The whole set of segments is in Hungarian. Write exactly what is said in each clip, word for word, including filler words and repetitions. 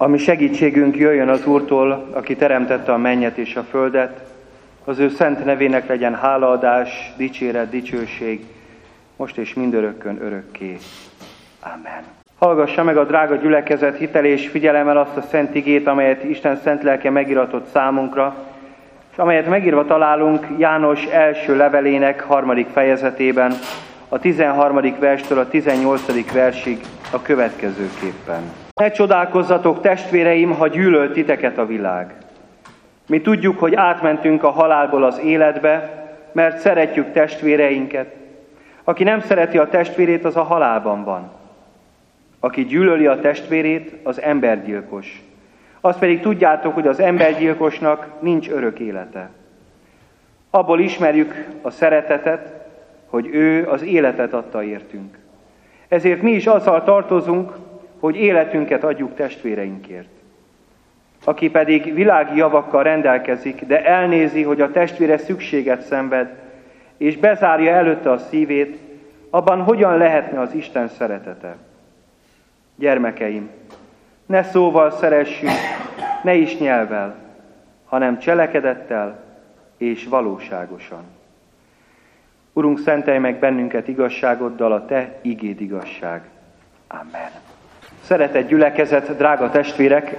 ami segítségünk jöjjön az Úrtól, aki teremtette a mennyet és a földet. Az ő szent nevének legyen hálaadás, dicséret, dicsőség, most és mindörökkön örökké. Amen. Hallgassa meg a drága gyülekezet hitel és figyelemmel azt a szent igét, amelyet Isten szent lelke megiratott számunkra, és amelyet megírva találunk János első levelének harmadik fejezetében, a tizenharmadik verstől a tizennyolcadik versig a következőképpen. Ne csodálkozzatok, testvéreim, ha gyűlölt titeket a világ. Mi tudjuk, hogy átmentünk a halálból az életbe, mert szeretjük testvéreinket. Aki nem szereti a testvérét, az a halálban van. Aki gyűlöli a testvérét, az embergyilkos. Azt pedig tudjátok, hogy az embergyilkosnak nincs örök élete. Abból ismerjük a szeretetet, hogy ő az életet adta értünk. Ezért mi is azzal tartozunk, hogy életünket adjuk testvéreinkért. Aki pedig világi javakkal rendelkezik, de elnézi, hogy a testvére szükséget szenved, és bezárja előtte a szívét, abban hogyan lehetne az Isten szeretete? Gyermekeim, ne szóval szeressünk, ne is nyelvvel, hanem cselekedettel és valóságosan. Urunk, szentelj meg bennünket igazságoddal, a Te igéd igazság. Amen. Szeretett gyülekezet, drága testvérek,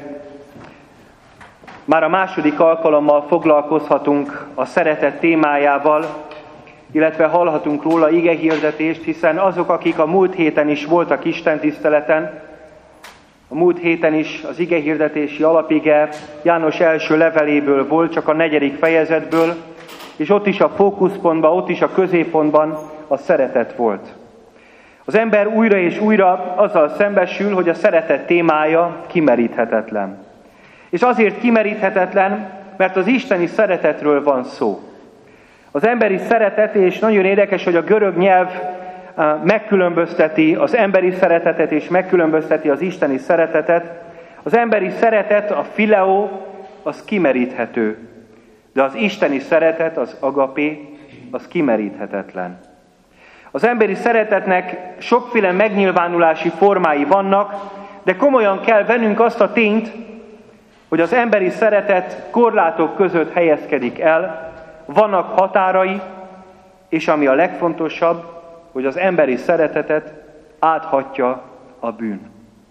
már a második alkalommal foglalkozhatunk a szeretet témájával, illetve hallhatunk róla igehirdetést, hiszen azok, akik a múlt héten is voltak istentiszteleten, a múlt héten is az igehirdetési alapige János első leveléből volt, csak a negyedik fejezetből, és ott is a fókuszpontban, ott is a középpontban a szeretet volt. Az ember újra és újra azzal szembesül, hogy a szeretet témája kimeríthetetlen. És azért kimeríthetetlen, mert az isteni szeretetről van szó. Az emberi szeretet, és nagyon érdekes, hogy a görög nyelv megkülönbözteti az emberi szeretetet, és megkülönbözteti az isteni szeretetet. Az emberi szeretet, a fileo, az kimeríthető. De az isteni szeretet, az agapé, az kimeríthetetlen. Az emberi szeretetnek sokféle megnyilvánulási formái vannak, de komolyan kell vennünk azt a tényt, hogy az emberi szeretet korlátok között helyezkedik el, vannak határai, és ami a legfontosabb, hogy az emberi szeretetet áthatja a bűn.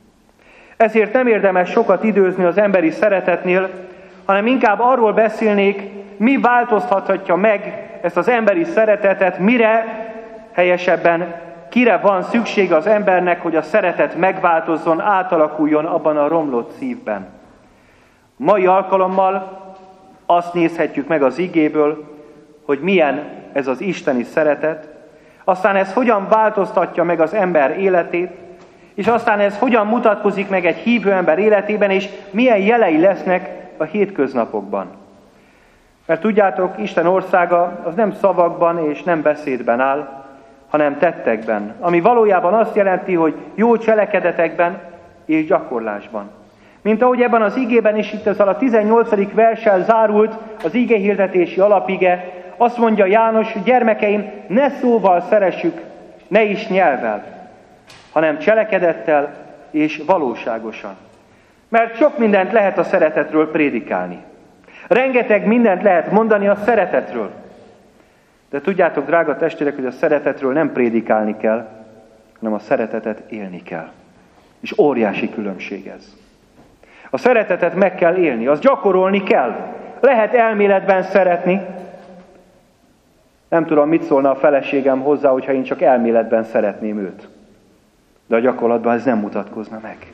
Ezért nem érdemes sokat időzni az emberi szeretetnél, hanem inkább arról beszélnék, mi változtathatja meg ezt az emberi szeretetet, mire, helyesebben, kire van szüksége az embernek, hogy a szeretet megváltozzon, átalakuljon abban a romlott szívben. Mai alkalommal azt nézhetjük meg az igéből, hogy milyen ez az isteni szeretet, aztán ez hogyan változtatja meg az ember életét, és aztán ez hogyan mutatkozik meg egy hívő ember életében, és milyen jelei lesznek a hétköznapokban. Mert tudjátok, Isten országa az nem szavakban és nem beszédben áll, hanem tettekben, ami valójában azt jelenti, hogy jó cselekedetekben és gyakorlásban. Mint ahogy ebben az igében is, itt ezzel a tizennyolcadik verssel zárult az igehirdetési alapige, azt mondja János, hogy gyermekeim, ne szóval szeressük, ne is nyelvvel, hanem cselekedettel és valóságosan. Mert sok mindent lehet a szeretetről prédikálni. Rengeteg mindent lehet mondani a szeretetről. De tudjátok, drága testvérek, hogy a szeretetről nem prédikálni kell, hanem a szeretetet élni kell. És óriási különbség ez. A szeretetet meg kell élni, azt gyakorolni kell. Lehet elméletben szeretni. Nem tudom, mit szólna a feleségem hozzá, hogyha én csak elméletben szeretném őt. De a gyakorlatban ez nem mutatkozna meg.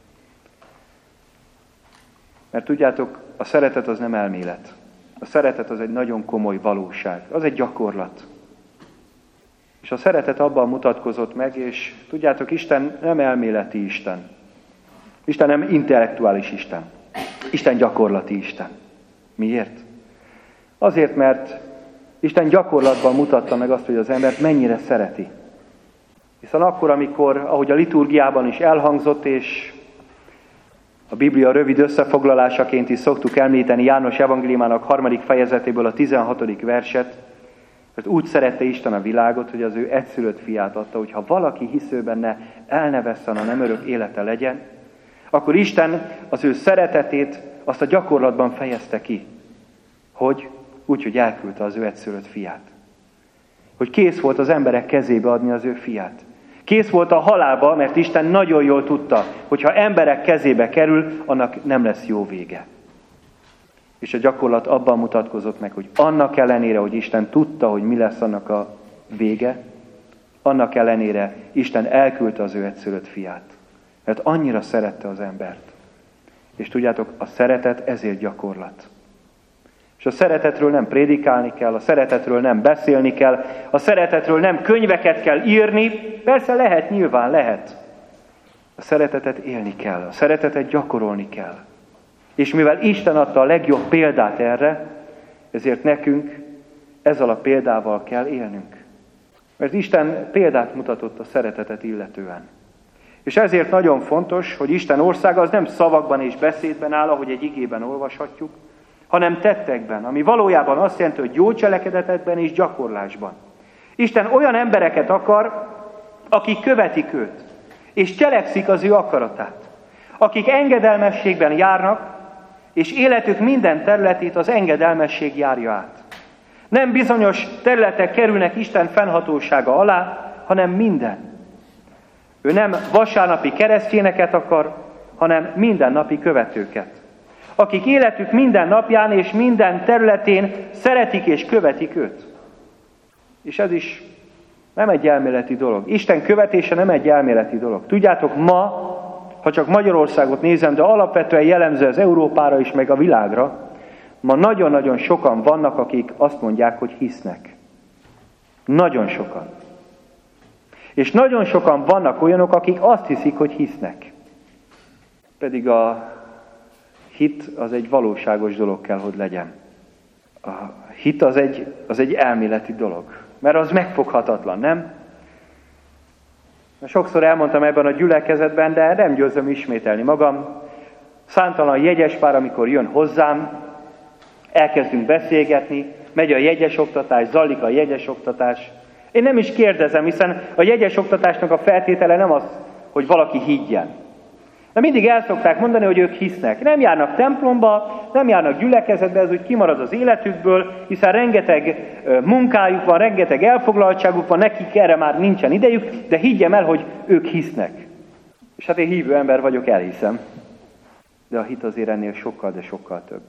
Mert tudjátok, a szeretet az nem elmélet. A szeretet az egy nagyon komoly valóság. Az egy gyakorlat. És a szeretet abban mutatkozott meg, és tudjátok, Isten nem elméleti Isten. Isten nem intellektuális Isten. Isten gyakorlati Isten. Miért? Azért, mert Isten gyakorlatban mutatta meg azt, hogy az embert mennyire szereti. Hiszen akkor, amikor, ahogy a liturgiában is elhangzott, és a Biblia rövid összefoglalásaként is szoktuk említeni János evangéliumának harmadik fejezetéből a tizenhatodik verset, mert úgy szerette Isten a világot, hogy az ő egyszülött fiát adta, hogy ha valaki hisző benne, el ne vesszen, a nem örök élete legyen, akkor Isten az ő szeretetét azt a gyakorlatban fejezte ki. Hogy? Úgy, hogy elküldte az ő egyszülött fiát. Hogy kész volt az emberek kezébe adni az ő fiát. Kész volt a halálba, mert Isten nagyon jól tudta, hogy ha emberek kezébe kerül, annak nem lesz jó vége. És a gyakorlat abban mutatkozott meg, hogy annak ellenére, hogy Isten tudta, hogy mi lesz annak a vége, annak ellenére Isten elküldte az ő egyszülött fiát. Mert annyira szerette az embert. És tudjátok, a szeretet ezért gyakorlat. És a szeretetről nem prédikálni kell, a szeretetről nem beszélni kell, a szeretetről nem könyveket kell írni, persze lehet, nyilván lehet. A szeretetet élni kell, a szeretetet gyakorolni kell. És mivel Isten adta a legjobb példát erre, ezért nekünk ezzel a példával kell élnünk. Mert Isten példát mutatott a szeretetet illetően. És ezért nagyon fontos, hogy Isten országa az nem szavakban és beszédben áll, ahogy egy igében olvashatjuk, hanem tettekben, ami valójában azt jelenti, hogy jó cselekedetekben és gyakorlásban. Isten olyan embereket akar, akik követik őt, és cselekszik az ő akaratát. Akik engedelmességben járnak, és életük minden területét az engedelmesség járja át. Nem bizonyos területek kerülnek Isten fennhatósága alá, hanem minden. Ő nem vasárnapi keresztényeket akar, hanem mindennapi követőket. Akik életük minden napján és minden területén szeretik és követik őt. És ez is nem egy elméleti dolog. Isten követése nem egy elméleti dolog. Tudjátok, ma, ha csak Magyarországot nézem, de alapvetően jellemző az Európára is, meg a világra, ma nagyon-nagyon sokan vannak, akik azt mondják, hogy hisznek. Nagyon sokan. És nagyon sokan vannak olyanok, akik azt hiszik, hogy hisznek. Pedig a hit az egy valóságos dolog kell, hogy legyen. A hit az egy, az egy elméleti dolog. Mert az megfoghatatlan, nem? Sokszor elmondtam ebben a gyülekezetben, de nem győzöm ismételni magam. Számtalan jegyespár, amikor jön hozzám, elkezdünk beszélgetni, megy a jegyes oktatás, zajlik a jegyes oktatás. Én nem is kérdezem, hiszen a jegyes oktatásnak a feltétele nem az, hogy valaki higgyen. De mindig el szokták mondani, hogy ők hisznek. Nem járnak templomba, nem járnak gyülekezetbe, ez úgy kimarad az életükből, hiszen rengeteg munkájuk van, rengeteg elfoglaltságuk van, nekik erre már nincsen idejük, de higgyem el, hogy ők hisznek. És hát én hívő ember vagyok, elhiszem. De a hit azért ennél sokkal, de sokkal több.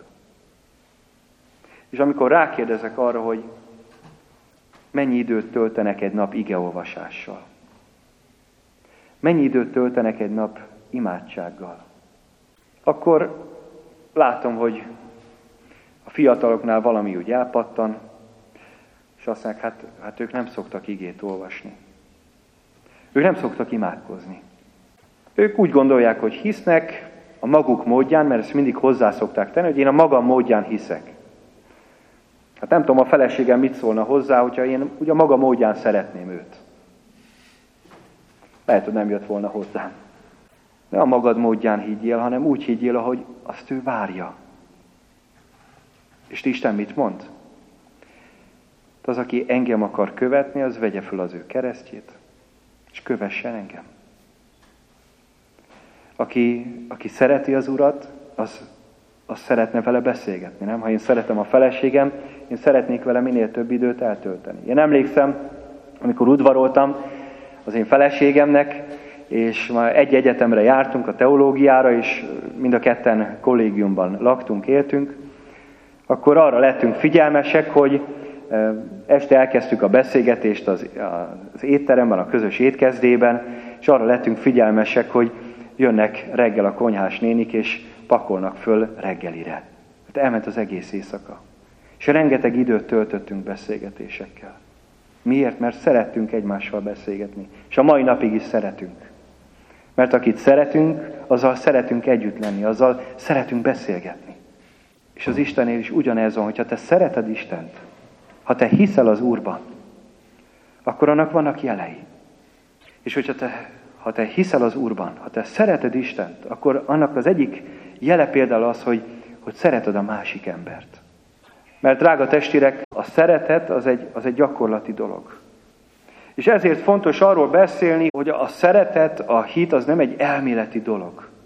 És amikor rákérdezek arra, hogy mennyi időt töltenek egy nap igeolvasással, mennyi időt töltenek egy nap imádsággal, akkor látom, hogy a fiataloknál valami úgy elpattan, és azt mondják, hát, hát ők nem szoktak igét olvasni. Ők nem szoktak imádkozni. Ők úgy gondolják, hogy hisznek a maguk módján, mert ezt mindig hozzá szokták tenni, hogy én a magam módján hiszek. Hát nem tudom, a feleségem mit szólna hozzá, hogyha én ugye a maga módján szeretném őt. Lehet, hogy nem jött volna hozzám. Ne a magad módján higgyél, hanem úgy higgyél, ahogy azt ő várja. És Isten mit mond? Az, aki engem akar követni, az vegye föl az ő keresztjét, és kövessen engem. Aki, aki szereti az Urat, az, az szeretne vele beszélgetni, nem? Ha én szeretem a feleségem, én szeretnék vele minél több időt eltölteni. Én emlékszem, amikor udvaroltam az én feleségemnek, és már egy egyetemre jártunk, a teológiára, és mind a ketten kollégiumban laktunk, éltünk, akkor arra lettünk figyelmesek, hogy este elkezdtük a beszélgetést az, az étteremben, a közös étkezdében, és arra lettünk figyelmesek, hogy jönnek reggel a konyhás nénik, és pakolnak föl reggelire. Hát elment az egész éjszaka. És rengeteg időt töltöttünk beszélgetésekkel. Miért? Mert szerettünk egymással beszélgetni. És a mai napig is szeretünk. Mert akit szeretünk, azzal szeretünk együtt lenni, azzal szeretünk beszélgetni. És az Istennél is ugyanez van, hogyha te szereted Istent, ha te hiszel az Úrban, akkor annak vannak jelei. És hogyha te, ha te hiszel az Úrban, ha te szereted Istent, akkor annak az egyik jele például az, hogy, hogy szereted a másik embert. Mert drága testvérek, a szeretet az egy, az egy gyakorlati dolog. És ezért fontos arról beszélni, hogy a szeretet, a hit az nem egy elméleti dolog,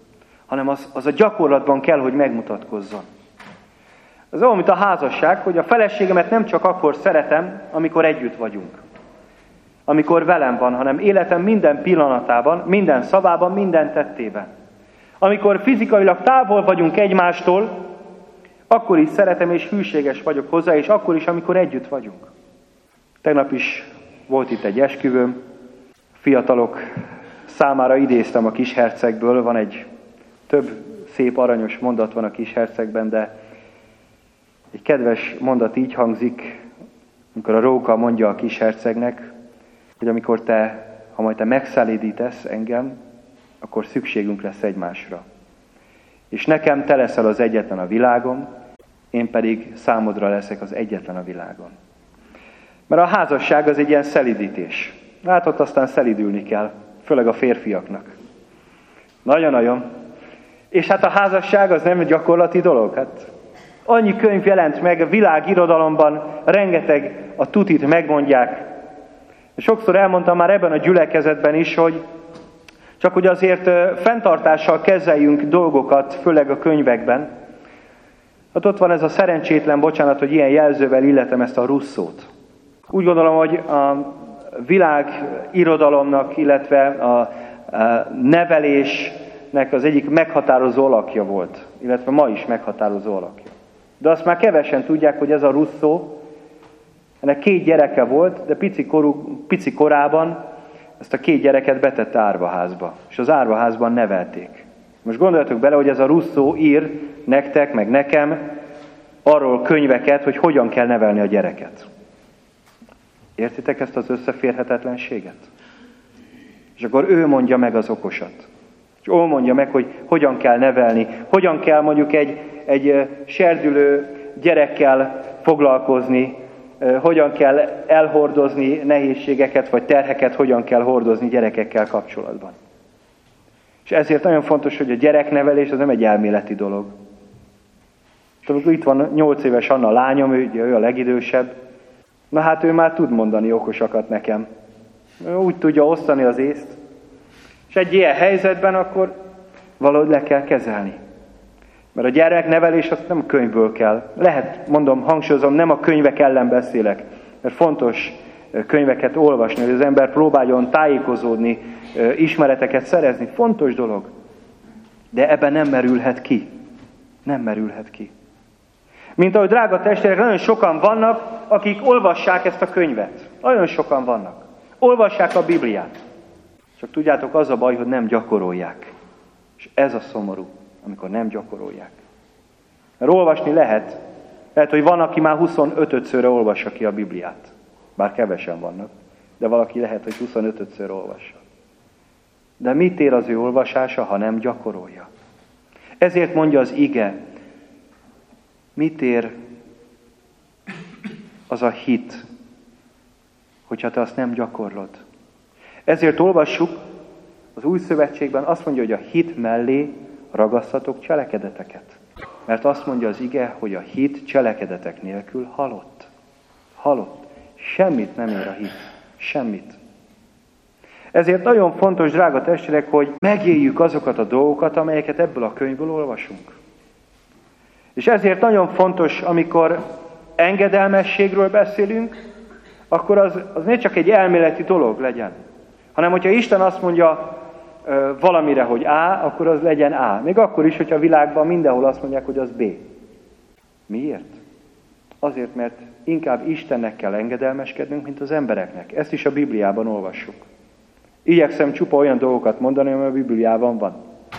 hanem az, az a gyakorlatban kell, hogy megmutatkozzon. Ez olyan, mint a házasság, hogy a feleségemet nem csak akkor szeretem, amikor együtt vagyunk. Amikor velem van, hanem életem minden pillanatában, minden szavában, minden tettében. Amikor fizikailag távol vagyunk egymástól, akkor is szeretem és hűséges vagyok hozzá, és akkor is, amikor együtt vagyunk. Tegnap is volt itt egy esküvőm, fiatalok számára idéztem a Kishercegből, van egy több szép aranyos mondat van a Kishercegben, de egy kedves mondat így hangzik, amikor a róka mondja a Kishercegnek, hogy amikor te, ha majd te megszelídítesz engem, akkor szükségünk lesz egymásra. És nekem te leszel az egyetlen a világon, én pedig számodra leszek az egyetlen a világon. Mert a házasság az egy ilyen szelídítés. Hát ott aztán szelídülni kell, főleg a férfiaknak. Nagyon-nagyon. És hát a házasság az nem egy gyakorlati dolog. Hát annyi könyv jelent meg a világirodalomban, rengeteg a tutit megmondják. Sokszor elmondtam már ebben a gyülekezetben is, hogy csak hogy azért fenntartással kezeljünk dolgokat, főleg a könyvekben. Hát ott van ez a szerencsétlen, bocsánat, hogy ilyen jelzővel illetem ezt a Rousseau-t. Úgy gondolom, hogy a világ irodalomnak, illetve a nevelésnek az egyik meghatározó alakja volt, illetve ma is meghatározó alakja. De azt már kevesen tudják, hogy ez a Rousseau, ennek két gyereke volt, de pici, korú, pici korában ezt a két gyereket betette árvaházba, és az árvaházban nevelték. Most gondoljatok bele, hogy ez a Rousseau ír nektek, meg nekem arról könyveket, hogy hogyan kell nevelni a gyereket. Értitek ezt az összeférhetetlenséget? És akkor ő mondja meg az okosat. És ő mondja meg, hogy hogyan kell nevelni, hogyan kell mondjuk egy, egy serdülő gyerekkel foglalkozni, hogyan kell elhordozni nehézségeket, vagy terheket, hogyan kell hordozni gyerekekkel kapcsolatban. És ezért nagyon fontos, hogy a gyereknevelés az nem egy elméleti dolog. Itt van nyolc éves Anna a lányom, ő, ő a legidősebb. Na hát ő már tud mondani okosakat nekem. Ő úgy tudja osztani az észt. És egy ilyen helyzetben akkor valahogy le kell kezelni. Mert a gyereknevelés azt nem könyvből kell. Lehet, mondom, hangsúlyozom, nem a könyvek ellen beszélek. Mert fontos könyveket olvasni, hogy az ember próbáljon tájékozódni, ismereteket szerezni. Fontos dolog. De ebben nem merülhet ki. Nem merülhet ki. Mint ahogy drága testvérek, nagyon sokan vannak, akik olvassák ezt a könyvet. Nagyon sokan vannak. Olvassák a Bibliát. Csak tudjátok, az a baj, hogy nem gyakorolják. És ez a szomorú, amikor nem gyakorolják. Mert olvasni lehet. Lehet, hogy van, aki már huszonötödszörre olvassa ki a Bibliát. Bár kevesen vannak. De valaki lehet, hogy huszonötödször olvassa. De mit ér az ő olvasása, ha nem gyakorolja? Ezért mondja az ige, mit ér az a hit, hogyha te azt nem gyakorlod? Ezért olvassuk az Új Szövetségben, azt mondja, hogy a hit mellé ragasztatok cselekedeteket. Mert azt mondja az ige, hogy a hit cselekedetek nélkül halott. Halott. Semmit nem ér a hit. Semmit. Ezért nagyon fontos, drága testvérek, hogy megéljük azokat a dolgokat, amelyeket ebből a könyvből olvasunk. És ezért nagyon fontos, amikor engedelmességről beszélünk, akkor az, az ne csak egy elméleti dolog legyen, hanem hogyha Isten azt mondja ö, valamire, hogy A, akkor az legyen A. Még akkor is, hogyha a világban mindenhol azt mondják, hogy az B. Miért? Azért, mert inkább Istennek kell engedelmeskednünk, mint az embereknek. Ezt is a Bibliában olvassuk. Igyekszem csupa olyan dolgokat mondani, ami a Bibliában van.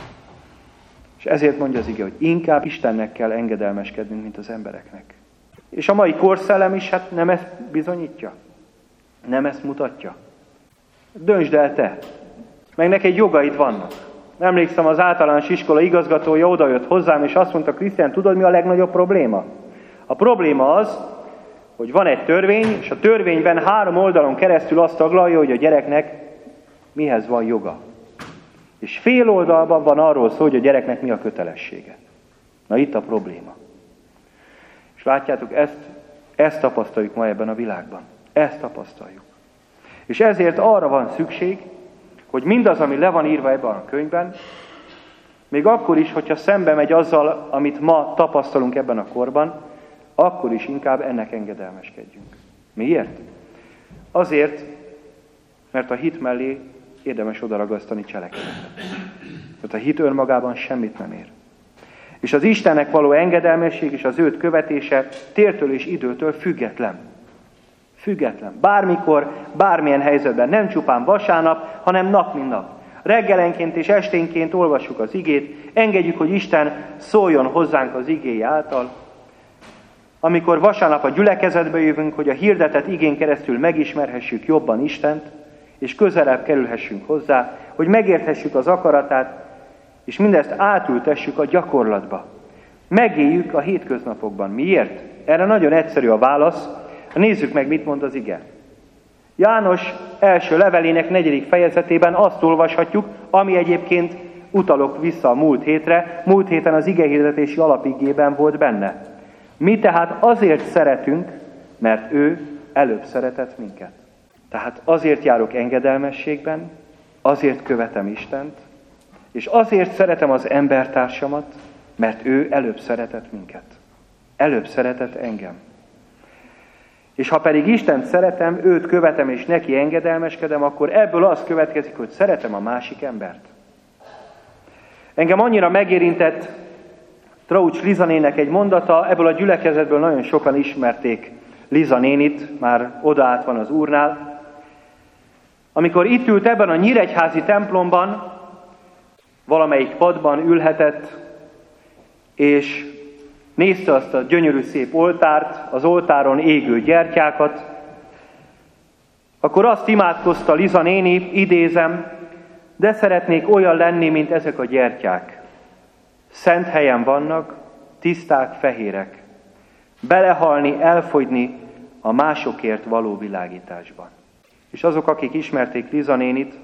És ezért mondja az ige, hogy inkább Istennek kell engedelmeskednünk, mint az embereknek. És a mai korszellem is hát nem ezt bizonyítja. Nem ezt mutatja. Döntsd el te. Meg neked jogaid vannak. Emlékszem, az általános iskola igazgatója odajött hozzám, és azt mondta, Krisztián, tudod, mi a legnagyobb probléma? A probléma az, hogy van egy törvény, és a törvényben három oldalon keresztül azt taglalja, hogy a gyereknek mihez van joga. És fél oldalban van arról szó, hogy a gyereknek mi a kötelessége. Na itt a probléma. És látjátok, ezt, ezt tapasztaljuk ma ebben a világban. Ezt tapasztaljuk. És ezért arra van szükség, hogy mindaz, ami le van írva ebben a könyvben, még akkor is, hogyha szembe megy azzal, amit ma tapasztalunk ebben a korban, akkor is inkább ennek engedelmeskedjünk. Miért? Azért, mert a hit mellé érdemes odaragasztani cselekedetet. Mert a hit önmagában semmit nem ér. És az Istennek való engedelmesség és az őt követése tértől és időtől független. Független. Bármikor, bármilyen helyzetben. Nem csupán vasárnap, hanem nap mint nap. Reggelenként és esténként olvassuk az igét, engedjük, hogy Isten szóljon hozzánk az igéje által. Amikor vasárnap a gyülekezetbe jövünk, hogy a hirdetett igén keresztül megismerhessük jobban Istent, és közelebb kerülhessünk hozzá, hogy megérthessük az akaratát, és mindezt átültessük a gyakorlatba. Megéljük a hétköznapokban. Miért? Erre nagyon egyszerű a válasz. Nézzük meg, mit mond az ige. János első levelének negyedik fejezetében azt olvashatjuk, ami egyébként utalok vissza a múlt hétre, múlt héten az igehirdetési alapigében volt benne. Mi tehát azért szeretünk, mert ő előbb szeretett minket. Tehát azért járok engedelmességben, azért követem Istent, és azért szeretem az embertársamat, mert ő előbb szeretett minket. Előbb szeretett engem. És ha pedig Istent szeretem, őt követem és neki engedelmeskedem, akkor ebből az következik, hogy szeretem a másik embert. Engem annyira megérintett Traucs Liza nének egy mondata, ebből a gyülekezetből nagyon sokan ismerték Liza nénit, már odaállt van az Úrnál. Amikor itt ült ebben a nyíregyházi templomban, valamelyik padban ülhetett, és nézte azt a gyönyörű szép oltárt, az oltáron égő gyertyákat, akkor azt imádkozta Liza néni, idézem, de szeretnék olyan lenni, mint ezek a gyertyák. Szent helyen vannak, tiszták, fehérek. Belehalni, elfogyni a másokért való világításban. És azok, akik ismerték Liza nénit,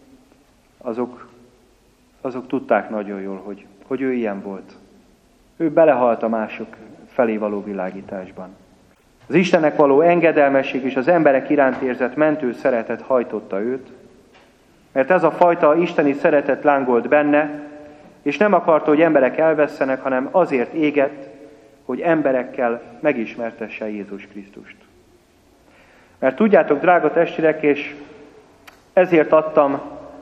azok, azok tudták nagyon jól, hogy, hogy ő ilyen volt. Ő belehalt a mások felé való világításban. Az Istennek való engedelmesség és az emberek iránt érzett mentő szeretet hajtotta őt, mert ez a fajta isteni szeretet lángolt benne, és nem akarta, hogy emberek elvesszenek, hanem azért égett, hogy emberekkel megismertesse Jézus Krisztust. Mert tudjátok, drága testvérek, és ezért adtam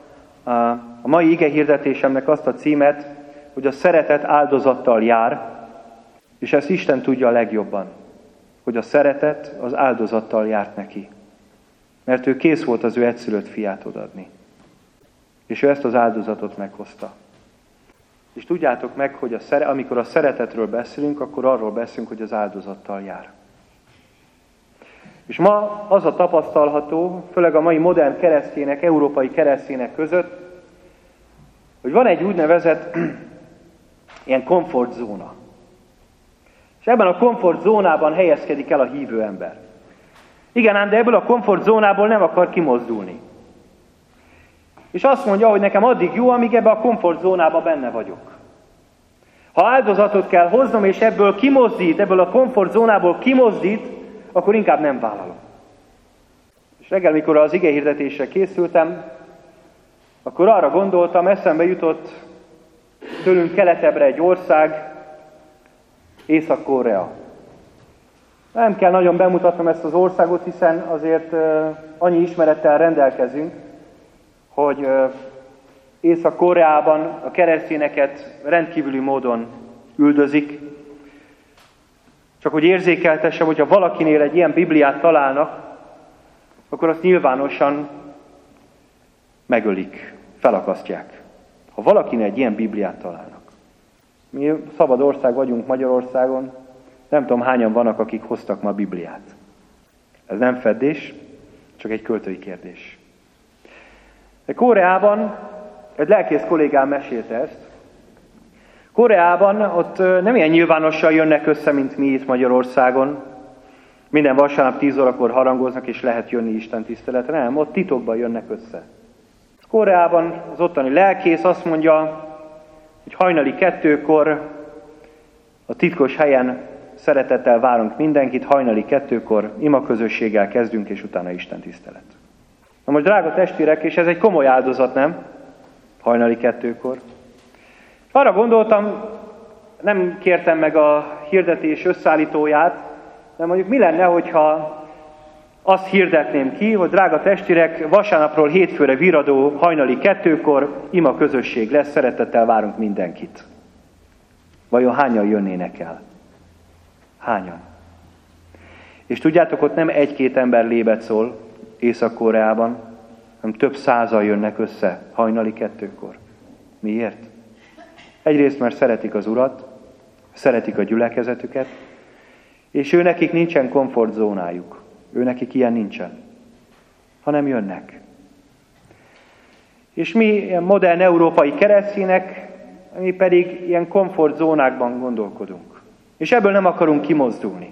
a mai igehirdetésemnek azt a címet, hogy a szeretet áldozattal jár, és ezt Isten tudja a legjobban, hogy a szeretet az áldozattal járt neki. Mert ő kész volt az ő egyszülött fiát odaadni. És ő ezt az áldozatot meghozta. És tudjátok meg, hogy a szere, amikor a szeretetről beszélünk, akkor arról beszélünk, hogy az áldozattal jár. És ma az a tapasztalható, főleg a mai modern keresztények, európai keresztények között, hogy van egy úgynevezett ilyen komfortzóna. És ebben a komfortzónában helyezkedik el a hívő ember. Igen ám, de ebből a komfortzónából nem akar kimozdulni. És azt mondja, hogy nekem addig jó, amíg ebbe a komfortzónába benne vagyok. Ha áldozatot kell hoznom, és ebből kimozdít, ebből a komfortzónából kimozdít, akkor inkább nem vállalom. És reggel, mikor az igehirdetésre készültem, akkor arra gondoltam, eszembe jutott tőlünk keletebbre egy ország, Észak-Korea. Nem kell nagyon bemutatnom ezt az országot, hiszen azért uh, annyi ismerettel rendelkezünk, hogy uh, Észak-Koreában a keresztényeket rendkívüli módon üldözik. Csak hogy érzékeltessem, hogyha valakinél egy ilyen Bibliát találnak, akkor azt nyilvánosan megölik, felakasztják. Ha valakinél egy ilyen Bibliát találnak. Mi szabad ország vagyunk Magyarországon, nem tudom hányan vannak, akik hoztak ma Bibliát. Ez nem feddés, csak egy költői kérdés. De Koreában, egy lelkész kollégám mesélte ezt, Koreában ott nem ilyen nyilvánosan jönnek össze, mint mi itt Magyarországon. Minden vasárnap tíz órakor harangoznak, és lehet jönni Isten tiszteletre. Nem, ott titokban jönnek össze. Koreában az ottani lelkész azt mondja, hogy hajnali kettőkor a titkos helyen szeretettel várunk mindenkit, hajnali kettőkor imaközösséggel kezdünk, és utána Isten tisztelet. Na most, drága testvérek, és ez egy komoly áldozat, nem? Hajnali kettőkor. Arra gondoltam, nem kértem meg a hirdetés összeállítóját, de mondjuk mi lenne, hogyha azt hirdetném ki, hogy drága testvérek, vasárnapról hétfőre viradó hajnali kettőkor ima közösség lesz, szeretettel várunk mindenkit. Vajon hányan jönnének el? Hányan? És tudjátok, ott nem egy-két ember lébecol Észak-Koreában, hanem több százal jönnek össze hajnali kettőkor. Miért? Egyrészt, mert szeretik az Urat, szeretik a gyülekezetüket, és ő nekik nincsen komfortzónájuk. Ő nekik ilyen nincsen, hanem jönnek. És mi ilyen modern európai keresztények, mi pedig ilyen komfortzónákban gondolkodunk. És ebből nem akarunk kimozdulni.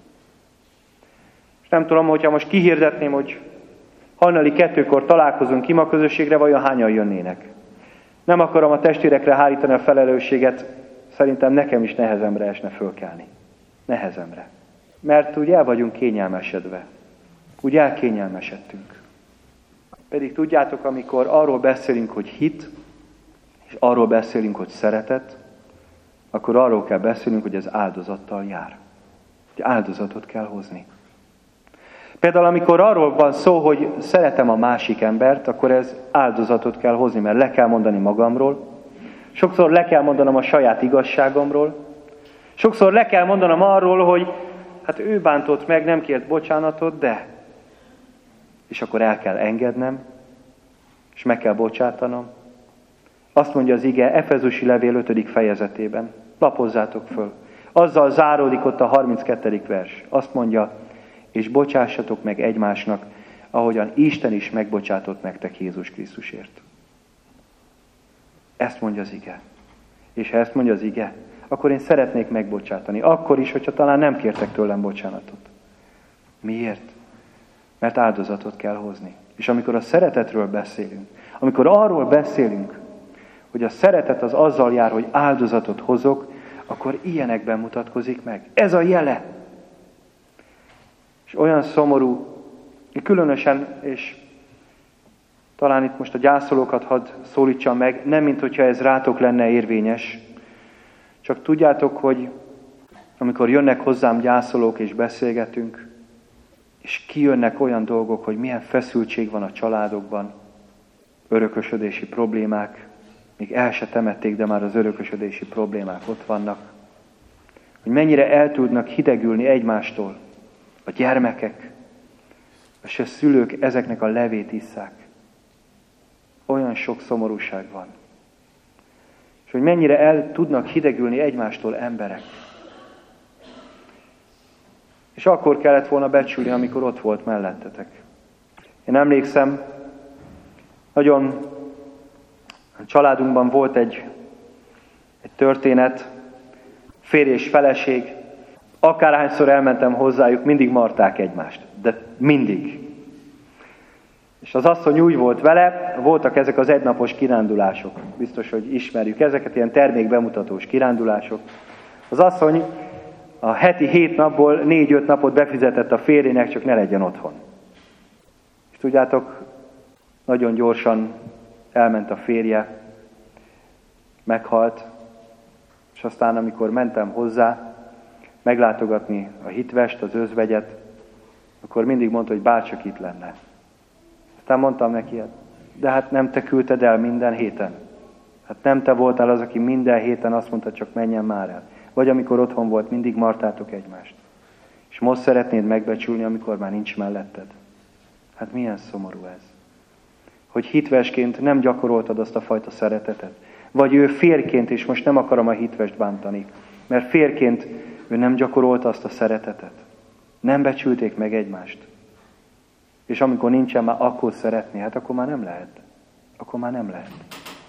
És nem tudom, hogyha most kihirdetném, hogy hajnali kettőkor találkozunk ima közösségre, vajon hányan jönnének. Nem akarom a testvérekre hárítani a felelősséget, szerintem nekem is nehezemre esne fölkelni. Nehezemre. Mert úgy el vagyunk kényelmesedve. Úgy elkényelmesedtünk. Pedig tudjátok, amikor arról beszélünk, hogy hit, és arról beszélünk, hogy szeretet, akkor arról kell beszélnünk, hogy ez áldozattal jár. Hogy áldozatot kell hozni. Például amikor arról van szó, hogy szeretem a másik embert, akkor ez áldozatot kell hozni, mert le kell mondani magamról. Sokszor le kell mondanom a saját igazságomról. Sokszor le kell mondanom arról, hogy hát ő bántott meg, nem kért bocsánatot, de... És akkor el kell engednem, és meg kell bocsátanom. Azt mondja az ige Efezusi levél ötödik fejezetében. Lapozzátok föl. Azzal záródik ott a harminckettedik vers. Azt mondja, és bocsássatok meg egymásnak, ahogyan Isten is megbocsátott nektek Jézus Krisztusért. Ezt mondja az ige. És ha ezt mondja az ige, akkor én szeretnék megbocsátani. Akkor is, hogyha talán nem kértek tőlem bocsánatot. Miért? Mert áldozatot kell hozni. És amikor a szeretetről beszélünk, amikor arról beszélünk, hogy a szeretet az azzal jár, hogy áldozatot hozok, akkor ilyenekben mutatkozik meg. Ez a jele. És olyan szomorú, különösen, és talán itt most a gyászolókat hadd szólítsam meg, nem mint hogyha ez rátok lenne érvényes, csak tudjátok, hogy amikor jönnek hozzám gyászolók és beszélgetünk, és kijönnek olyan dolgok, hogy milyen feszültség van a családokban, örökösödési problémák, még el se temették, de már az örökösödési problémák ott vannak, hogy mennyire el tudnak hidegülni egymástól a gyermekek, és a szülők ezeknek a levét isszák. Olyan sok szomorúság van. És hogy mennyire el tudnak hidegülni egymástól emberek. És akkor kellett volna becsülni, amikor ott volt mellettetek. Én emlékszem, nagyon a családunkban volt egy, egy történet, férj és feleség. Akárhányszor elmentem hozzájuk, mindig marták egymást. De mindig. És az asszony úgy volt vele, voltak ezek az egynapos kirándulások. Biztos, hogy ismerjük ezeket, ilyen termékbemutatós kirándulások. Az asszony a heti hét napból négy-öt napot befizetett a férjének, csak ne legyen otthon. És tudjátok, nagyon gyorsan elment a férje, meghalt, és aztán amikor mentem hozzá, meglátogatni a hitvest, az özvegyet, akkor mindig mondta, hogy bárcsak itt lenne. Aztán mondtam neki, de hát nem te küldted el minden héten. Hát nem te voltál az, aki minden héten azt mondta, csak menjen már el. Vagy amikor otthon volt, mindig martátok egymást. És most szeretnéd megbecsülni, amikor már nincs melletted. Hát milyen szomorú ez. Hogy hitvesként nem gyakoroltad azt a fajta szeretetet. Vagy ő férként, és most nem akarom a hitvest bántani, mert férként ő nem gyakorolta azt a szeretetet. Nem becsülték meg egymást. És amikor nincsen már, akkor szeretni, hát akkor már nem lehet. Akkor már nem lehet.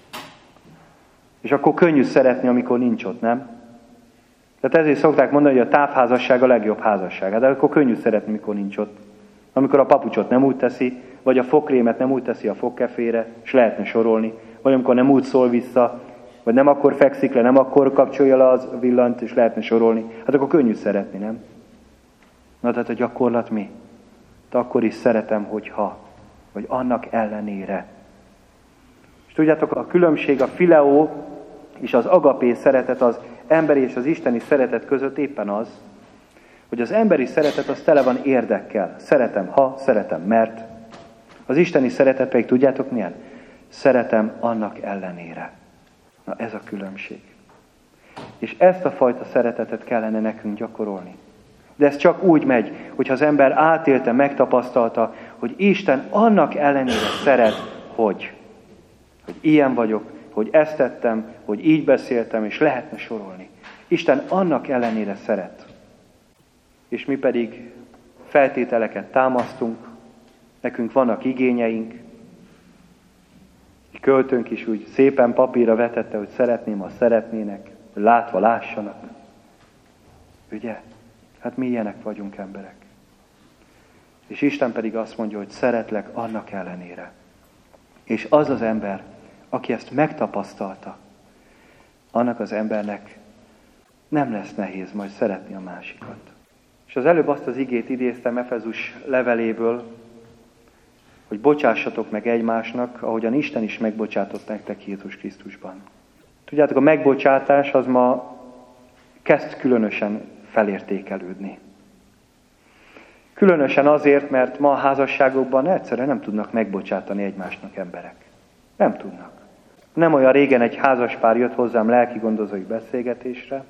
És akkor könnyű szeretni, amikor nincs ott, nem? Tehát ezért szokták mondani, hogy a távházasság a legjobb házasság. De akkor könnyű szeretni, mikor nincs ott. Amikor a papucsot nem úgy teszi, vagy a fogkrémet nem úgy teszi a fogkefére, és lehetne sorolni, vagy amikor nem úgy szól vissza, vagy nem akkor fekszik le, nem akkor kapcsolja le az villant, és lehetne sorolni. Hát akkor könnyű szeretni, nem? Na, tehát a gyakorlat mi? De akkor is szeretem, hogyha, vagy annak ellenére. És tudjátok, a különbség a fileó És az agapé szeretet, az emberi és az isteni szeretet között éppen az, hogy az emberi szeretet az tele van érdekkel. Szeretem ha, szeretem mert. Az isteni szeretet pedig tudjátok milyen? Szeretem annak ellenére. Na ez a különbség. És ezt a fajta szeretetet kellene nekünk gyakorolni. De ez csak úgy megy, hogyha az ember átélte, megtapasztalta, hogy Isten annak ellenére szeret, hogy, hogy ilyen vagyok, hogy ezt tettem, hogy így beszéltem, és lehetne sorolni. Isten annak ellenére szeret. És mi pedig feltételeket támasztunk, nekünk vannak igényeink, költőnk is úgy szépen papírra vetette, hogy szeretném, ha szeretnének, hogy látva lássanak. Ugye? Hát mi ilyenek vagyunk emberek. És Isten pedig azt mondja, hogy szeretlek annak ellenére. És az az ember, aki ezt megtapasztalta, annak az embernek nem lesz nehéz majd szeretni a másikat. És az előbb azt az igét idéztem Efezus leveléből, hogy bocsássatok meg egymásnak, ahogyan Isten is megbocsátott nektek Jézus Krisztusban. Tudjátok, a megbocsátás az ma kezd különösen felértékelődni. Különösen azért, mert ma a házasságokban egyszerűen nem tudnak megbocsátani egymásnak emberek. Nem tudnak. Nem olyan régen egy házaspár jött hozzám lelkigondozói beszélgetésre,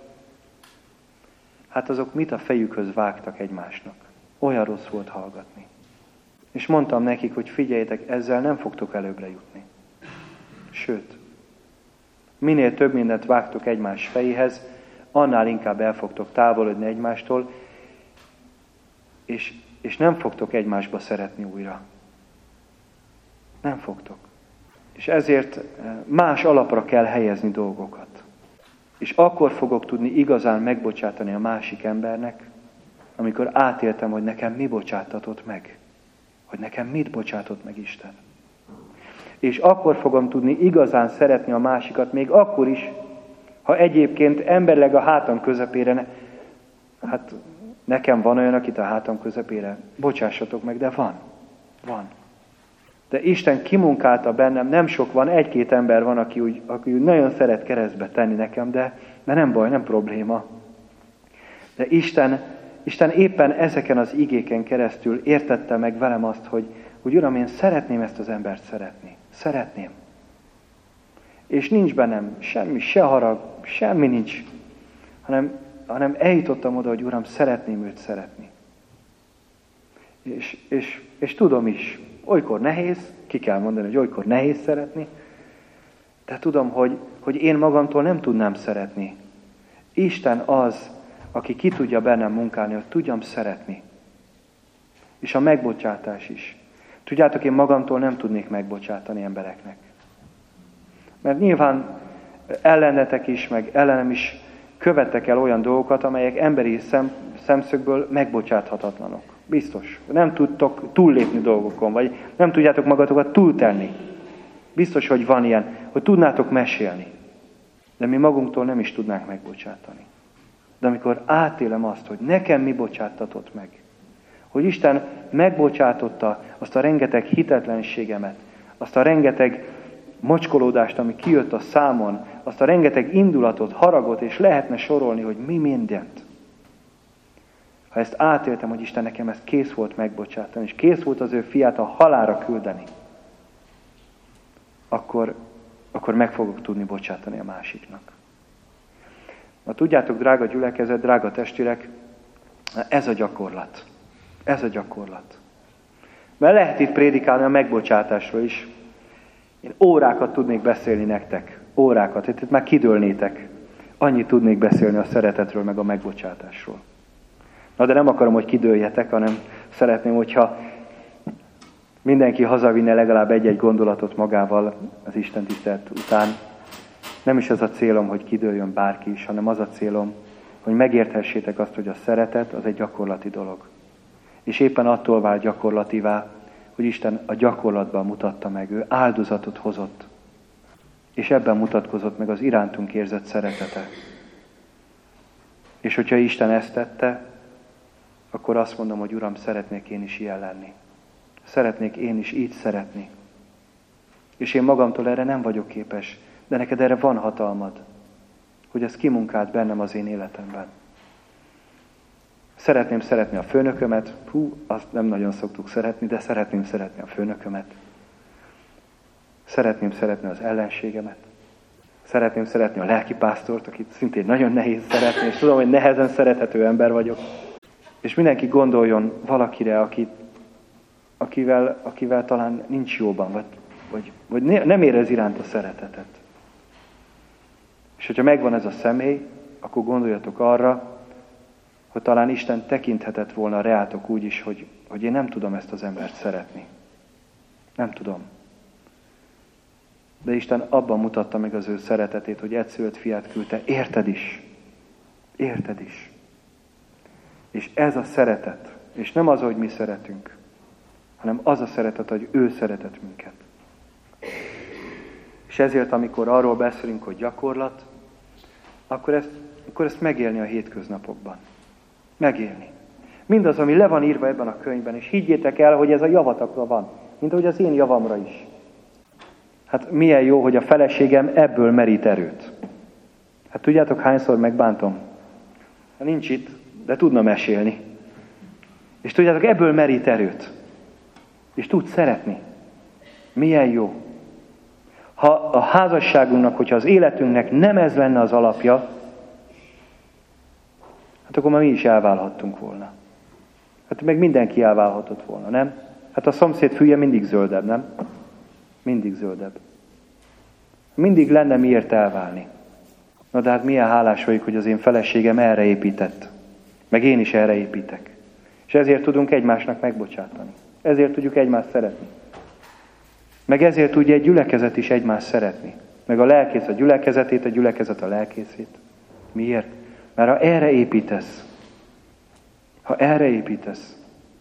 hát azok mit a fejükhöz vágtak egymásnak. Olyan rossz volt hallgatni. És mondtam nekik, hogy figyeljetek, ezzel nem fogtok előbbre jutni. Sőt, minél több mindent vágtok egymás fejéhez, annál inkább el fogtok távolodni egymástól, és, és nem fogtok egymásba szeretni újra. Nem fogtok. És ezért más alapra kell helyezni dolgokat. És akkor fogok tudni igazán megbocsátani a másik embernek, amikor átéltem, hogy nekem mi bocsátatott meg. Hogy nekem mit bocsátott meg Isten. És akkor fogom tudni igazán szeretni a másikat, még akkor is, ha egyébként emberleg a hátam közepére, ne, hát nekem van olyan, akit a hátam közepére, bocsássatok meg, de van. Van. De Isten kimunkálta bennem, nem sok van, egy-két ember van, aki úgy, aki úgy nagyon szeret keresztbe tenni nekem, de, de nem baj, nem probléma. De Isten, Isten éppen ezeken az igéken keresztül értette meg velem azt, hogy, hogy Uram, én szeretném ezt az embert szeretni. Szeretném. És nincs bennem semmi, se harag, semmi nincs, hanem, hanem eljutottam oda, hogy Uram, szeretném őt szeretni. És, és, és tudom is, olykor nehéz, ki kell mondani, hogy olykor nehéz szeretni, de tudom, hogy, hogy én magamtól nem tudnám szeretni. Isten az, aki ki tudja bennem munkálni, hogy tudjam szeretni. És a megbocsátás is. Tudjátok, én magamtól nem tudnék megbocsátani embereknek. Mert nyilván ellenetek is, meg ellenem is követtek el olyan dolgokat, amelyek emberi szem, szemszögből megbocsáthatatlanok. Biztos. Nem tudtok túllépni dolgokon, vagy nem tudjátok magatokat túltenni. Biztos, hogy van ilyen, hogy tudnátok mesélni. De mi magunktól nem is tudnánk megbocsátani. De amikor átélem azt, hogy nekem mi bocsáttatott meg, hogy Isten megbocsátotta azt a rengeteg hitetlenségemet, azt a rengeteg mocskolódást, ami kijött a számon, azt a rengeteg indulatot, haragot, és lehetne sorolni, hogy mi mindent. Ha ezt átéltem, hogy Isten nekem ezt kész volt megbocsátani, és kész volt az ő fiát a halálra küldeni, akkor, akkor meg fogok tudni bocsátani a másiknak. Na tudjátok, drága gyülekezet, drága testvérek, ez a gyakorlat. Ez a gyakorlat. Mert lehet itt prédikálni a megbocsátásról is. Én órákat tudnék beszélni nektek. Órákat. Itt, itt már kidőlnétek. Annyit tudnék beszélni a szeretetről, meg a megbocsátásról. Na de nem akarom, hogy kidőljetek, hanem szeretném, hogyha mindenki hazavinne legalább egy-egy gondolatot magával az Isten tisztelet után. Nem is az a célom, hogy kidőljön bárki is, hanem az a célom, hogy megérthessétek azt, hogy a szeretet az egy gyakorlati dolog. És éppen attól vált gyakorlativá, hogy Isten a gyakorlatban mutatta meg, ő áldozatot hozott. És ebben mutatkozott meg az irántunk érzett szeretete. És hogyha Isten ezt tette, akkor azt mondom, hogy Uram, szeretnék én is ilyen lenni. Szeretnék én is így szeretni. És én magamtól erre nem vagyok képes, de neked erre van hatalmad. hogy ez kimunkált bennem az én életemben. Szeretném szeretni a főnökömet, hú, azt nem nagyon szoktuk szeretni, de szeretném szeretni a főnökömet. Szeretném szeretni az ellenségemet. Szeretném szeretni a lelkipásztort, akit szintén nagyon nehéz szeretni, és tudom, hogy nehezen szerethető ember vagyok. És mindenki gondoljon valakire, akit, akivel, akivel talán nincs jóban, vagy, vagy, vagy nem érez iránt a szeretetet. És hogyha megvan ez a személy, akkor gondoljatok arra, hogy talán Isten tekinthetett volna reátok úgy is, hogy, hogy én nem tudom ezt az embert szeretni. Nem tudom. De Isten abban mutatta meg az ő szeretetét, hogy egyszülött fiát küldte. Érted is. Érted is. És ez a szeretet, és nem az, hogy mi szeretünk, hanem az a szeretet, hogy ő szeretett minket. És ezért, amikor arról beszélünk, hogy gyakorlat, akkor ezt, akkor ezt megélni a hétköznapokban. Megélni. Mindaz, ami le van írva ebben a könyvben, és higgyétek el, hogy ez a javatokra van, mint ahogy az én javamra is. Hát milyen jó, hogy a feleségem ebből merít erőt. Hát tudjátok, hányszor megbántom? Hát nincs itt, de tudna mesélni. És tudjátok, ebből merít erőt. És tud szeretni. Milyen jó. Ha a házasságunknak, hogyha az életünknek nem ez lenne az alapja, hát akkor már mi is elválhattunk volna. Hát meg mindenki elválhatott volna, nem? Hát a szomszéd fülye mindig zöldebb, nem? Mindig zöldebb. Mindig lenne miért elválni. Na de hát milyen hálás vagyok, hogy az én feleségem erre épített. Meg én is erre építek. És ezért tudunk egymásnak megbocsátani. Ezért tudjuk egymást szeretni. Meg ezért tudja egy gyülekezet is egymást szeretni. Meg a lelkész a gyülekezetét, a gyülekezet a lelkészét. Miért? Mert ha erre építesz, ha erre építesz,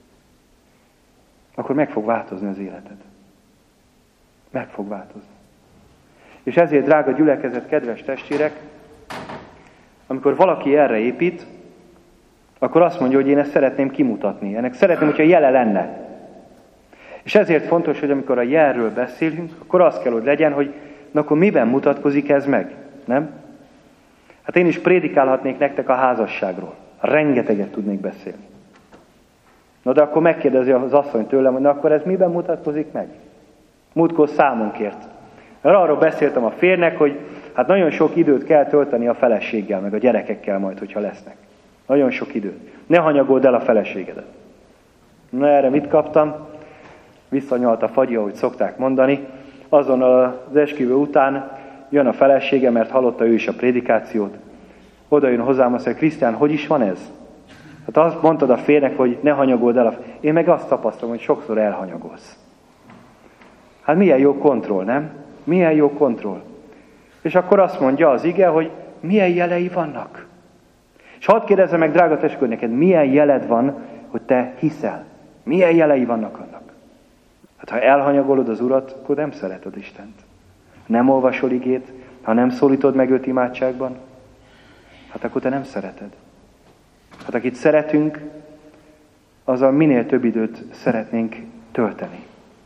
akkor meg fog változni az életed. Meg fog változni. És ezért, drága gyülekezet, kedves testvérek, amikor valaki erre épít, akkor azt mondja, hogy én ezt szeretném kimutatni. Ennek szeretném, hogyha jele lenne. És ezért fontos, hogy amikor a jelről beszélünk, akkor az kell, hogy legyen, hogy na akkor miben mutatkozik ez meg, nem? Hát én is prédikálhatnék nektek a házasságról. Rengeteget tudnék beszélni. Na de akkor megkérdezi az asszony tőlem, hogy na akkor ez miben mutatkozik meg? Múltkor számon kért. Mert arról beszéltem a férnek, hogy hát nagyon sok időt kell tölteni a feleséggel, meg a gyerekekkel majd, hogyha lesznek. Nagyon sok időt. Ne hanyagold el a feleségedet. Na erre mit kaptam? Visszanyalt a fagyi, ahogy szokták mondani. Azon az esküvő után jön a felesége, mert hallotta ő is a prédikációt. Oda jön hozzám, azt mondja, Krisztián, hogy is van ez? Hát azt mondtad a férnek, hogy ne hanyagold el a... Én meg azt tapasztalom, hogy sokszor elhanyagolsz. Hát milyen jó kontroll, nem? Milyen jó kontroll. És akkor azt mondja az ige, hogy milyen jelei vannak. És hadd kérdezzem meg, drága testkör, neked milyen jeled van, hogy te hiszel? Milyen jelei vannak annak? Hát ha elhanyagolod az Urat, akkor nem szereted Istent. Nem olvasol igét, ha nem szólítod meg őt imádságban, hát akkor te nem szereted. Hát akit szeretünk, azzal minél több időt szeretnénk tölteni.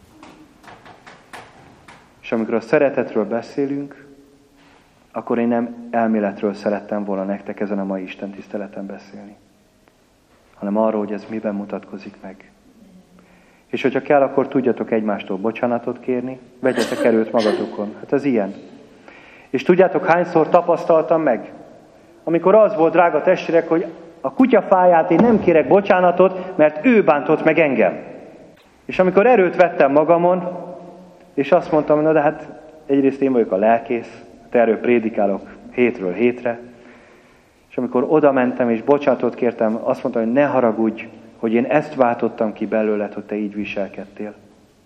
És amikor a szeretetről beszélünk, akkor én nem elméletről szerettem volna nektek ezen a mai Isten tiszteleten beszélni, hanem arról, hogy ez miben mutatkozik meg. És hogyha kell, akkor tudjatok egymástól bocsánatot kérni, vegyetek erőt magatokon. Hát ez ilyen. És tudjátok, hányszor tapasztaltam meg? Amikor az volt, drága testvérek, hogy a kutyafáját én nem kérek bocsánatot, mert ő bántott meg engem. És amikor erőt vettem magamon, és azt mondtam, na de hát egyrészt én vagyok a lelkész, hát erről prédikálok hétről hétre, és amikor oda mentem és bocsánatot kértem, azt mondtam, hogy ne haragudj, hogy én ezt váltottam ki belőled, hogy te így viselkedtél.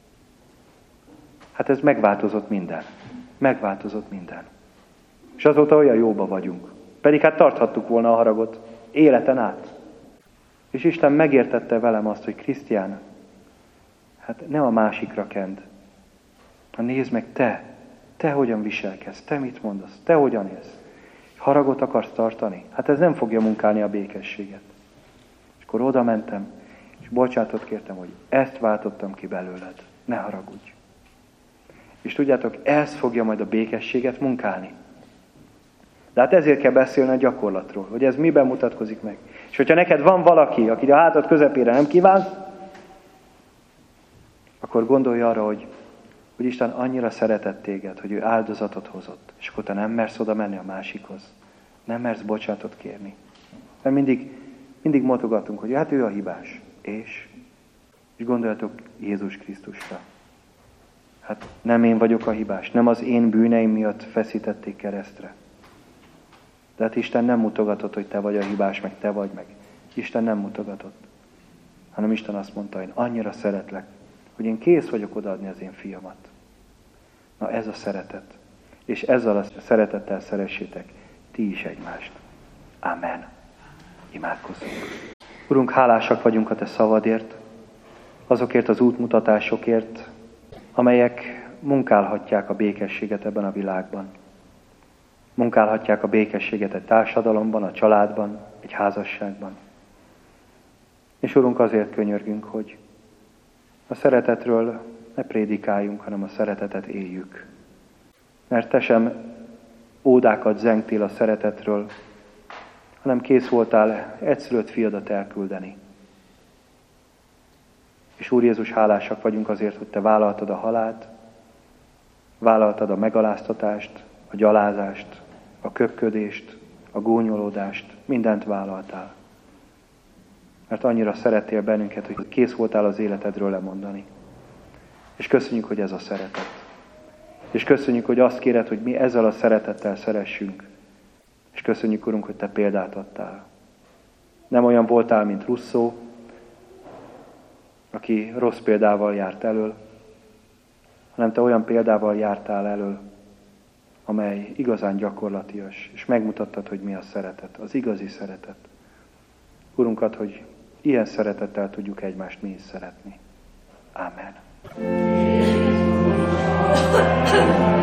Hát ez megváltozott minden. Megváltozott minden. És azóta olyan jóba vagyunk. Pedig hát tarthattuk volna a haragot életen át. És Isten megértette velem azt, hogy Krisztián, hát nem a másikra kend. Ha nézd meg te, te hogyan viselkedsz, te mit mondasz, te hogyan élsz. Haragot akarsz tartani? Hát ez nem fogja munkálni a békességet. És akkor oda mentem, és bocsánatot kértem, hogy ezt váltottam ki belőled. Ne haragudj. És tudjátok, ez fogja majd a békességet munkálni. De hát ezért kell beszélni a gyakorlatról, hogy ez miben mutatkozik meg. És hogyha neked van valaki, aki a hátad közepére nem kíván, akkor gondolj arra, hogy, hogy Isten annyira szeretett téged, hogy ő áldozatot hozott, és akkor te nem mersz oda menni a másikhoz. Nem mersz bocsánatot kérni. Mert mindig, mindig mutogatunk, hogy hát ő a hibás. És, és gondoljatok Jézus Krisztusra. Hát nem én vagyok a hibás, nem az én bűneim miatt feszítették keresztre. De hát Isten nem mutogatott, hogy te vagy a hibás, meg te vagy meg. Isten nem mutogatott. Hanem Isten azt mondta, én annyira szeretlek, hogy én kész vagyok odaadni az én fiamat. Na ez a szeretet. És ezzel a szeretettel szeressétek ti is egymást. Amen. Imádkozzunk. Urunk, hálásak vagyunk a te szavadért, azokért az útmutatásokért, amelyek munkálhatják a békességet ebben a világban. Munkálhatják a békességet egy társadalomban, a családban, egy házasságban. És Urunk, azért könyörgünk, hogy a szeretetről ne prédikáljunk, hanem a szeretetet éljük. Mert te sem ódákat zengtél a szeretetről, hanem kész voltál egyszülött fiadat elküldeni. És Úr Jézus, hálásak vagyunk azért, hogy te vállaltad a halált, vállaltad a megaláztatást, a gyalázást, a köpködést, a gúnyolódást, mindent vállaltál. Mert annyira szerettél bennünket, hogy kész voltál az életedről lemondani. És köszönjük, hogy ez a szeretet. És köszönjük, hogy azt kéred, hogy mi ezzel a szeretettel szeressünk. És köszönjük, Urunk, hogy te példát adtál. Nem olyan voltál, mint Rousseau, aki rossz példával járt elől, hanem te olyan példával jártál elől, amely igazán gyakorlatias, és megmutattad, hogy mi a szeretet, az igazi szeretet. Urunkat, hogy ilyen szeretettel tudjuk egymást mi is szeretni. Amen.